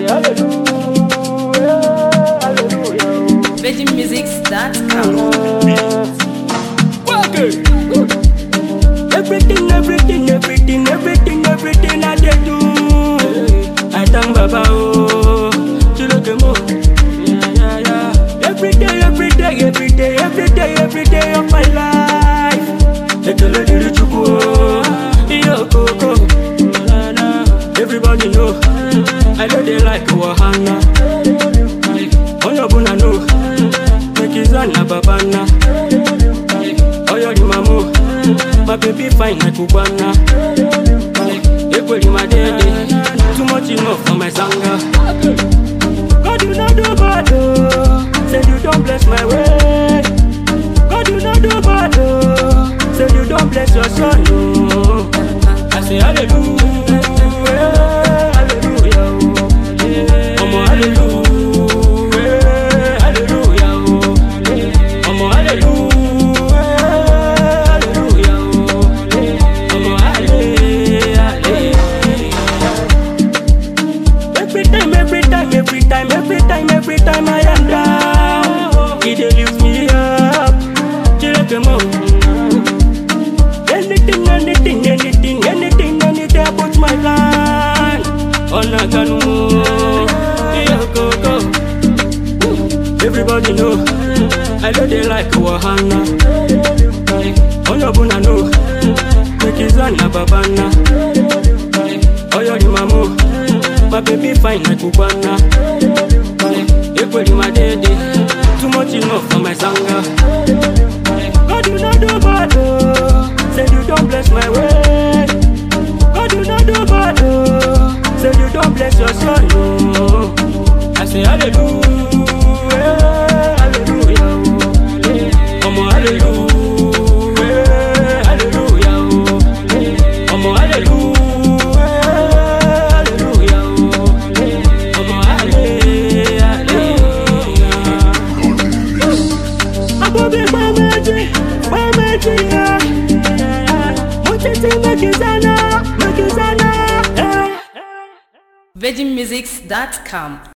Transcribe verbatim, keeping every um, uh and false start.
Virgin Music dot com. Everything, everything, everything, everything, everything I dey do, I thank Baba oh, to look at more. Yeah, yeah, yeah. Every day, every day, every day, every day, every day of my life. Ekele diri Chukwu oh, iyo koko. Everybody know, I know they like Wahana. Onobuna know, make his na babana. Oyo di mamu, my baby fine like Cubana. Equally my daddy, too much enough for my sanga. God you not do bad oh, say you don't bless my way. God you not do bad oh, say you don't bless your son oh. I say hallelujah. Every time, every time I am down, He dey lift me up. Chilekemo. Anything, anything, anything, anything, anything I put my hand on a canoe. Go, go. Everybody know, I know they like Wahana. Onobuna know, make his na babana. Oyo di mamu, my baby fine like Cubana. Equally my daddy, too much enough for my sanga. God you not do bad oh, say you don't bless my way. God you not do bad oh, say you don't bless your son oh. I say hallelujah, hallelujah, Omo hallelujah, hallelujah, Omo hallelujah. Virgin Music dot com.